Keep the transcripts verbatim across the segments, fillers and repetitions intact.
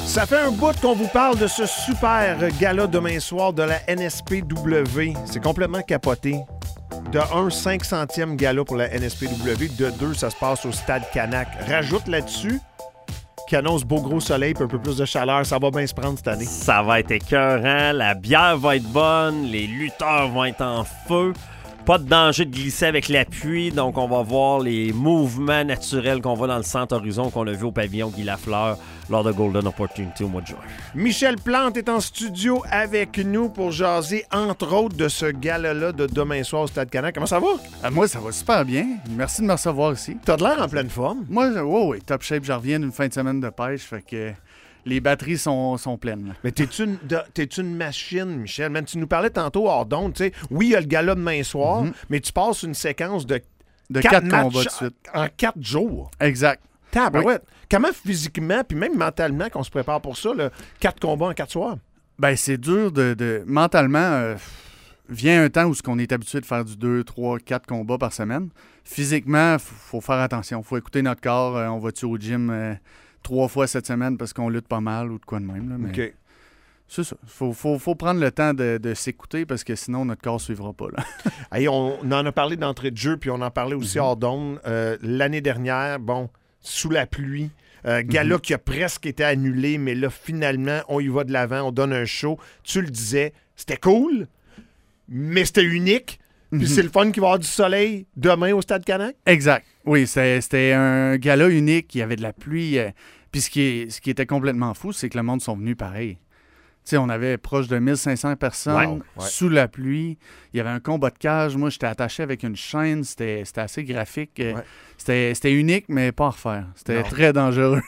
Ça fait un bout qu'on vous parle de ce super gala demain soir de la N S P W. C'est complètement capoté. De un, cinq centième gala pour la N S P W. De deux, ça se passe au Stade Canac. Rajoute là-dessus qui annonce beau gros soleil et un peu plus de chaleur. Ça va bien se prendre cette année. Ça va être écœurant. La bière va être bonne. Les lutteurs vont être en feu. Pas de danger de glisser avec l'appui, donc on va voir les mouvements naturels qu'on voit dans le centre horizon qu'on a vu au pavillon Guy Lafleur lors de Golden Opportunity au mois de juin. Michel Plante est en studio avec nous pour jaser, entre autres, de ce gala-là de demain soir au Stade Canac. Comment ça va? Ah, moi, ça va super bien. Merci de me recevoir ici. T'as de l'air en pleine forme. Moi, je... oh, oui, top shape. Je reviens d'une fin de semaine de pêche, fait que les batteries sont, sont pleines. Là. Mais t'es-tu une, de, t'es-tu une machine, Michel? Même tu nous parlais tantôt hors d'onde, tu sais. Oui, il y a le gala demain soir, mm-hmm. mais tu passes une séquence de, de quatre, quatre matchs combats de suite. En quatre jours. Exact. Tabarouette. Oui. Comment physiquement, puis même mentalement, qu'on se prépare pour ça, là, quatre combats en quatre soirs? Ben, c'est dur de... de... Mentalement, euh, vient un temps où on est habitué de faire du deux, trois, quatre combats par semaine. Physiquement, il faut faire attention. Il faut écouter notre corps. Euh, on va-tu au gym... Euh, trois fois cette semaine parce qu'on lutte pas mal ou de quoi de même. Là, mais OK. C'est ça. Il faut, faut, faut prendre le temps de, de s'écouter parce que sinon, notre corps ne suivra pas. Là. Hey, on, on en a parlé d'entrée de jeu, puis on en parlait aussi mm-hmm. hors d'onde. Euh, l'année dernière, bon, sous la pluie, euh, gala mm-hmm. qui a presque été annulé, mais là, finalement, on y va de l'avant, on donne un show. Tu le disais, c'était cool, mais c'était unique. Puis mm-hmm. c'est le fun qu'il va y avoir du soleil demain au Stade Canac? Exact. Oui, c'était, c'était un gala unique. Il y avait de la pluie. Euh, puis ce qui, est, ce qui était complètement fou, c'est que le monde sont venus pareil. Tu sais, on avait proche de mille cinq cents personnes wow, ouais. sous la pluie. Il y avait un combat de cage. Moi, j'étais attaché avec une chaîne. C'était, c'était assez graphique. Ouais. C'était, c'était unique, mais pas à refaire. C'était non. très dangereux.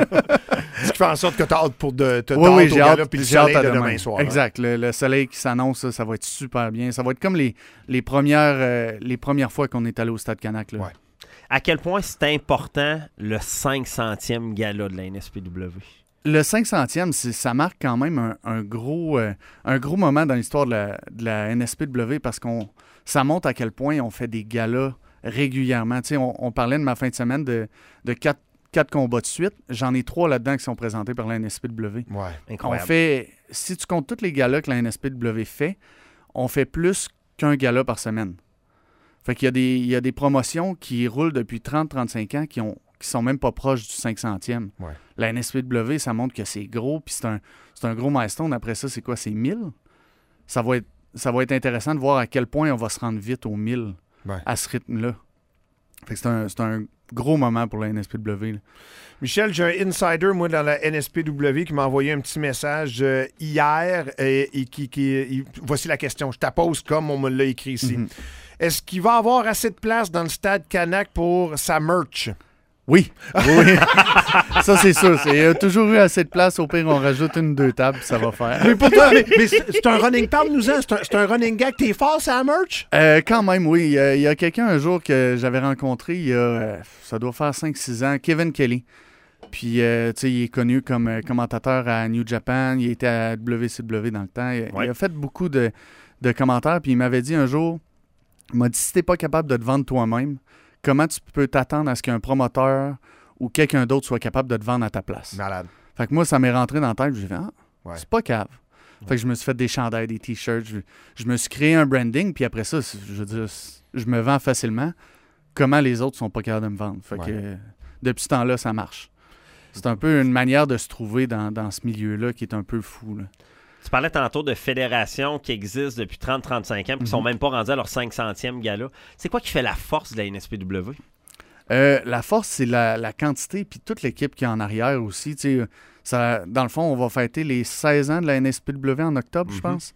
Ce qui fait en sorte que tu as hâte pour de, te oui, oui, au gala puis le j'ai soleil hâte de demain. demain soir. Exact. Le, le soleil qui s'annonce, ça, ça va être super bien. Ça va être comme les, les, premières, euh, les premières fois qu'on est allé au Stade Canac. Là. Ouais. À quel point c'est important le cinq centième gala de la N S P W? Le cinq centième, c'est, ça marque quand même un, un, gros, euh, un gros moment dans l'histoire de la, de la N S P W parce qu'on ça montre à quel point on fait des galas régulièrement. Tu sais, on, on parlait de ma fin de semaine de, de quatre, quatre combats de suite. J'en ai trois là-dedans qui sont présentés par la N S P W. Ouais, incroyable. On fait, si tu comptes tous les galas que la N S P W fait, on fait plus qu'un gala par semaine. Fait qu'il y a des, il y a des promotions qui roulent depuis trente à trente-cinq ans qui ont qui sont même pas proches du cinq centième. Ouais. La N S P W, ça montre que c'est gros, puis c'est un, c'est un gros milestone. Après ça, c'est quoi? C'est mille? Ça va être, ça va être intéressant de voir à quel point on va se rendre vite aux mille ouais. à ce rythme-là. Fait que c'est un, c'est un gros moment pour la N S P W. Là. Michel, j'ai un insider, moi, dans la N S P W qui m'a envoyé un petit message euh, hier et, et qui... qui et, voici la question. Je t'appose comme on me l'a écrit ici. Mm-hmm. Est-ce qu'il va avoir assez de place dans le Stade Canac pour sa merch? Oui. oui. Ça, c'est sûr. Il y a toujours eu assez de place. Au pire, on rajoute une ou deux tables, ça va faire. Mais pour toi, mais, mais c'est, c'est un running... Parle-nous-en. C'est un, c'est un running gag. T'es fort, c'est la merch? Euh, quand même, oui. Il y a, il y a quelqu'un un jour que j'avais rencontré, il y a, euh, ça doit faire cinq six ans, Kevin Kelly. Puis, euh, tu sais, il est connu comme euh, commentateur à New Japan. Il était à W C W dans le temps. Il, ouais. il a fait beaucoup de, de commentaires. Puis, il m'avait dit un jour, il m'a dit, si t'es pas capable de te vendre toi-même, comment tu peux t'attendre à ce qu'un promoteur ou quelqu'un d'autre soit capable de te vendre à ta place? Malade. Fait que moi, ça m'est rentré dans la tête. J'ai fait, ah, ouais. c'est pas cave. Ouais. Fait que je me suis fait des chandails, des t-shirts. Je, je me suis créé un branding. Puis après ça, je veux dire, je me vends facilement. Comment les autres sont pas capables de me vendre? Fait ouais. que euh, depuis ce temps-là, ça marche. C'est un peu une manière de se trouver dans, dans ce milieu-là qui est un peu fou, là. Tu parlais tantôt de fédérations qui existent depuis trente à trente-cinq ans et qui ne mm-hmm. sont même pas rendues à leur cinq centième gala. C'est quoi qui fait la force de la N S P W? Euh, la force, c'est la, la quantité puis toute l'équipe qui est en arrière aussi. Ça, dans le fond, on va fêter les seize ans de la N S P W en octobre, mm-hmm. je pense.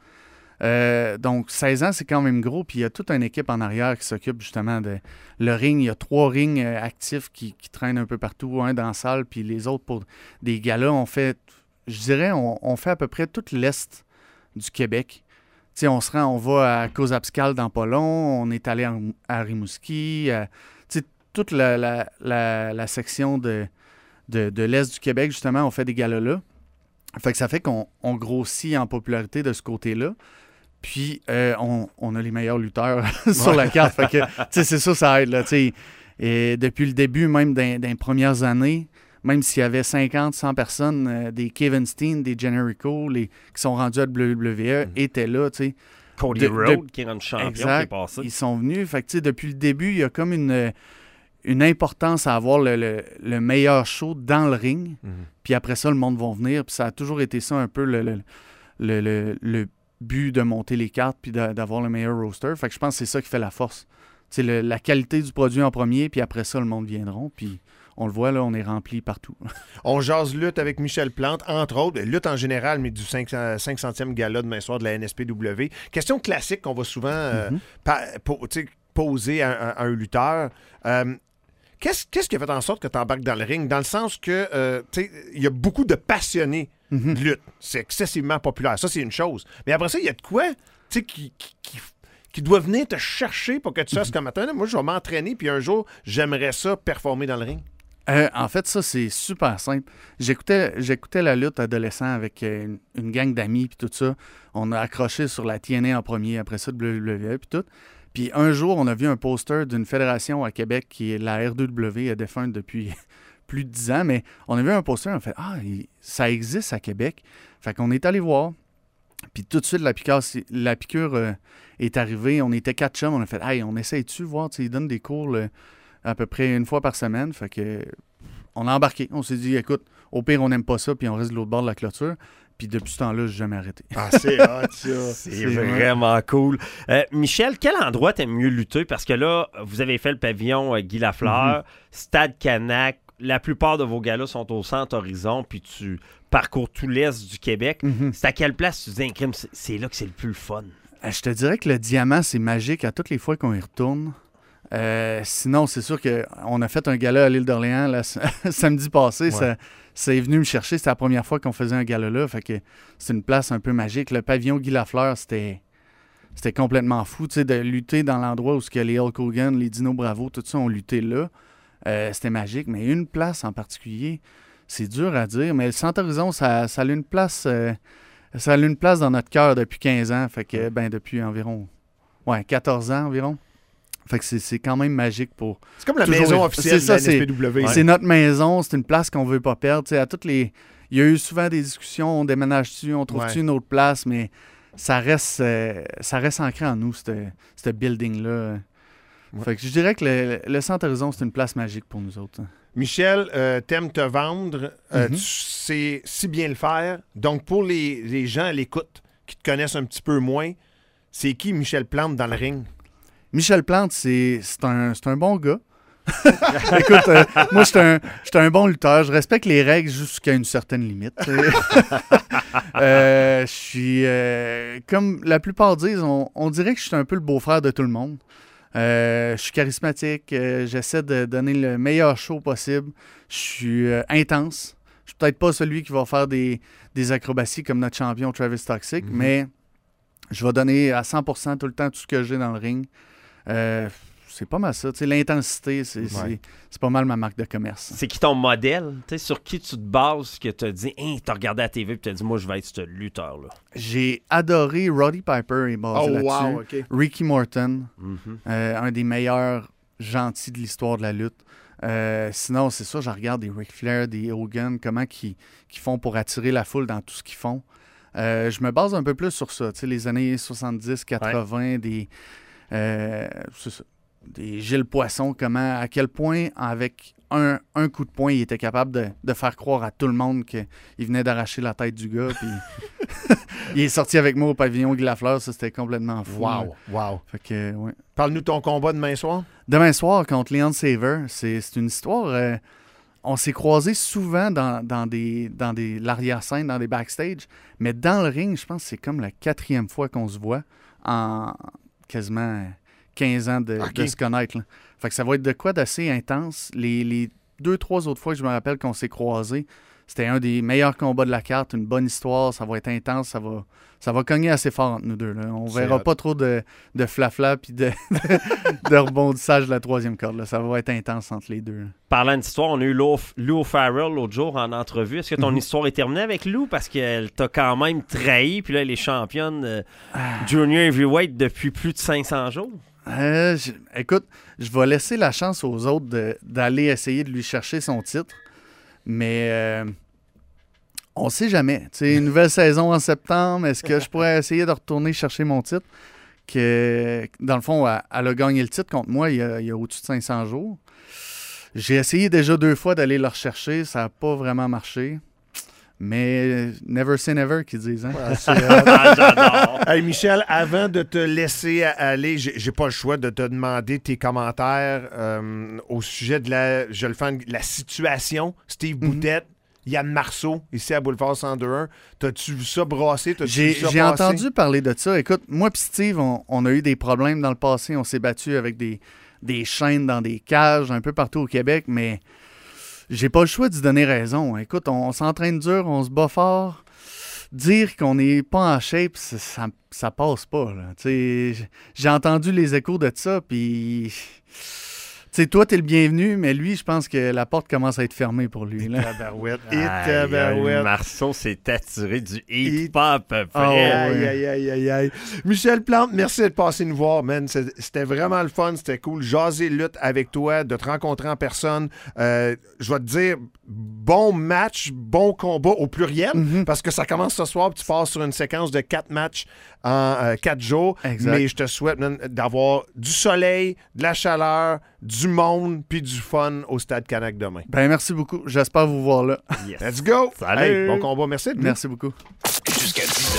Euh, donc, seize ans, c'est quand même gros. Puis il y a toute une équipe en arrière qui s'occupe justement de le ring. Il y a trois rings euh, actifs qui, qui traînent un peu partout, un dans la salle, puis les autres pour des galas. On fait... Je dirais, on, on fait à peu près tout l'est du Québec. Tu sais, on se rend, on va à Cozapscal dans pas long, on est allé à, à Rimouski, à, tu sais, toute la, la, la, la section de, de, de l'est du Québec, justement, on fait des galas là. Fait que ça fait qu'on on grossit en popularité de ce côté-là. Puis, euh, on, on a les meilleurs lutteurs sur la carte. Fait que, tu sais, c'est ça, ça aide, là, tu sais. Et depuis le début, même dans, dans les premières années, même s'il y avait cinquante, cent personnes, euh, des Kevin Steen, des Generico, les, qui sont rendus à W W E, mm-hmm. étaient là, tu sais. Cody de, Rhodes, de, qui est rendu champion, exact, qui est passé. Ils sont venus. Fait que, tu sais, depuis le début, il y a comme une, une importance à avoir le, le, le meilleur show dans le ring. Mm-hmm. Puis après ça, le monde va venir. Puis ça a toujours été ça un peu le, le, le, le, le but de monter les cartes puis de, d'avoir le meilleur roster. Fait que je pense que c'est ça qui fait la force. Tu sais, le, la qualité du produit en premier, puis après ça, le monde viendront. Puis on le voit, là, on est rempli partout. On jase lutte avec Michel Plante, entre autres, lutte en général, mais du cinq centième gala demain soir de la N S P W. Question classique qu'on va souvent euh, mm-hmm. pa- po- poser à, à, à un lutteur. Euh, qu'est-ce, qu'est-ce qui a fait en sorte que tu embarques dans le ring? Dans le sens que, euh, tu sais, il y a beaucoup de passionnés mm-hmm. de lutte. C'est excessivement populaire. Ça, c'est une chose. Mais après ça, il y a de quoi, tu sais, qui... qui, qui qui doit venir te chercher pour que tu fasses comme matin. Moi, je vais m'entraîner, puis un jour, j'aimerais ça performer dans le ring. Euh, en fait, ça, c'est super simple. J'écoutais, j'écoutais la lutte adolescent avec une, une gang d'amis, puis tout ça. On a accroché sur la T N A en premier, après ça, W W E, puis tout. Puis un jour, on a vu un poster d'une fédération à Québec qui est la R deux W, elle est défunte depuis plus de dix ans, mais on a vu un poster, on a fait « Ah, il, ça existe à Québec. » Fait qu'on est allé voir. Puis tout de suite, la piqûre, la piqûre euh, est arrivée. On était quatre chums. On a fait « Hey, on essaye-tu de voir? » Ils donnent des cours là, à peu près une fois par semaine. Fait que on a embarqué. On s'est dit « Écoute, au pire, on n'aime pas ça. » Puis on reste de l'autre bord de la clôture. Puis depuis ce temps-là, je n'ai jamais arrêté. Ah, c'est hot, ça. C'est, c'est vraiment vrai. Cool. Euh, Michel, quel endroit t'aimes mieux lutter? Parce que là, vous avez fait le pavillon euh, Guy Lafleur, mm-hmm. Stade Canac. La plupart de vos galas sont au Centre Horizon, puis tu parcours tout l'Est du Québec. Mm-hmm. C'est à quelle place tu te dis, crime, c'est, c'est là que c'est le plus fun? Je te dirais que le diamant, c'est magique à toutes les fois qu'on y retourne. Euh, sinon, c'est sûr qu'on a fait un gala à l'île d'Orléans là, samedi passé. Ouais. Ça, ça est venu me chercher. C'était la première fois qu'on faisait un gala là. Fait que c'est une place un peu magique. Le pavillon Guy Lafleur, c'était, c'était complètement fou. Tu sais, de lutter dans l'endroit où les Hulk Hogan, les Dino Bravo, tout ça ont lutté là. Euh, c'était magique, mais une place en particulier, c'est dur à dire, mais le Centre Horizon, ça, ça a une place euh, ça a une place dans notre cœur depuis quinze ans, fait que ben depuis environ ouais, quatorze ans environ. Fait que c'est, c'est quand même magique pour... C'est comme la maison officielle de la N S P W. C'est, ouais. c'est notre maison, c'est une place qu'on veut pas perdre. T'sais, à toutes les... Il y a eu souvent des discussions, on déménage dessus, on trouve-tu ouais. une autre place, mais ça reste, euh, ça reste ancré en nous, ce building-là. Ouais. Fait que je dirais que le, le Centre Horizon, c'est une place magique pour nous autres. Michel, euh, t'aimes te vendre, euh, mm-hmm. tu sais si bien le faire. Donc, pour les, les gens à l'écoute qui te connaissent un petit peu moins, c'est qui Michel Plante dans le ring? Michel Plante, c'est, c'est, un, c'est un bon gars. Écoute, euh, moi, je suis un, un bon lutteur. Je respecte les règles jusqu'à une certaine limite. euh, je suis, euh, comme la plupart disent, on, on dirait que je suis un peu le beau-frère de tout le monde. Euh, je suis charismatique, euh, j'essaie de donner le meilleur show possible. Je suis euh, intense. Je suis peut-être pas celui qui va faire des, des acrobaties comme notre champion Travis Toxic, mm-hmm. mais je vais donner à cent pour cent tout le temps tout ce que j'ai dans le ring. Euh, c'est pas mal ça. T'sais, l'intensité, c'est, ouais. c'est, c'est pas mal ma marque de commerce. C'est qui ton modèle? T'sais, sur qui tu te bases que tu as dit, hein, tu as regardé à la T V et tu as dit, moi, je vais être ce lutteur-là? J'ai adoré Roddy Piper et basé oh, là-dessus. Wow, okay. Ricky Morton, mm-hmm. euh, un des meilleurs gentils de l'histoire de la lutte. Euh, sinon, c'est ça, je regarde des Ric Flair, des Hogan, comment ils, qu'ils font pour attirer la foule dans tout ce qu'ils font. Euh, je me base un peu plus sur ça. Les années soixante-dix quatre-vingts, ouais. des, euh, c'est ça, des Gilles Poisson, comment, à quel point, avec un, un coup de poing, il était capable de, de faire croire à tout le monde qu'il venait d'arracher la tête du gars. Puis il est sorti avec moi au pavillon Guy Lafleur, ça c'était complètement fou. Wow, wow. Fait que, ouais. Parle-nous de ton combat demain soir. Demain soir contre Leon Saver, c'est, c'est une histoire... Euh, on s'est croisés souvent dans, dans des dans des l'arrière-scène, dans des backstage, mais dans le ring, je pense que c'est comme la quatrième fois qu'on se voit en quasiment quinze ans de, okay. de se connaître. Là. Fait que ça va être de quoi d'assez intense. Les, les deux, trois autres fois que je me rappelle qu'on s'est croisés, c'était un des meilleurs combats de la carte, une bonne histoire, ça va être intense, ça va, ça va cogner assez fort entre nous deux. Là. On c'est verra hot. Pas trop de, de flafla puis de, de rebondissage de la troisième corde. Là. Ça va être intense entre les deux. Là. Parlant d'histoire, on a eu Lou, Lou Farrell l'autre jour en entrevue. Est-ce que ton mm-hmm. histoire est terminée avec Lou? Parce qu'elle t'a quand même trahi, puis là, elle est championne euh, ah. Junior Heavyweight depuis plus de cinq cents jours. Euh, je, écoute, je vais laisser la chance aux autres de, d'aller essayer de lui chercher son titre. Mais euh, on sait jamais. Tu sais, une nouvelle saison en septembre, est-ce que je pourrais essayer de retourner chercher mon titre? Que, dans le fond, elle, elle a gagné le titre contre moi il y a, il y a au-dessus de cinq cents jours. J'ai essayé déjà deux fois d'aller le rechercher. Ça n'a pas vraiment marché. Mais never say never, qu'ils disent. Hein? Ouais, c'est, euh, ah, j'adore. Hey, Michel, avant de te laisser aller, j'ai, j'ai pas le choix de te demander tes commentaires euh, au sujet de la, je le fais, la situation. Steve mm-hmm. Boutette, Yann Marceau, ici à Boulevard cent deux un. T'as-tu vu ça brasser? T'as-tu j'ai vu ça j'ai passer? entendu parler de ça. Écoute, moi et Steve, on, on a eu des problèmes dans le passé. On s'est battu avec des, des chaînes dans des cages un peu partout au Québec, mais j'ai pas le choix d'y donner raison. Écoute, on, on s'entraîne dur, on se bat fort. Dire qu'on n'est pas en shape, ça, ça, ça passe pas. Là. J'ai entendu les échos de ça, puis... Tu sais, toi, t'es le bienvenu, mais lui, je pense que la porte commence à être fermée pour lui. Là. Tabarouette. Et tabarouette. Marceau s'est attiré du hip-hop. Oh, ouais. Aïe, aïe, aïe, aïe, aïe. Michel Plante, merci d'être passé nous voir, man. C'était vraiment le fun, c'était cool. Jaser lutte avec toi, de te rencontrer en personne. Euh, je vais te dire, bon match, bon combat au pluriel, mm-hmm. parce que ça commence ce soir, puis tu passes sur une séquence de quatre matchs en euh, quatre jours. Exact. Mais je te souhaite man, d'avoir du soleil, de la chaleur, du monde puis du fun au Stade Canac demain. Ben merci beaucoup. J'espère vous voir là. Yes. Let's go! Salut! Hey, bon combat. Merci. Merci beaucoup. Jusqu'à dix heures.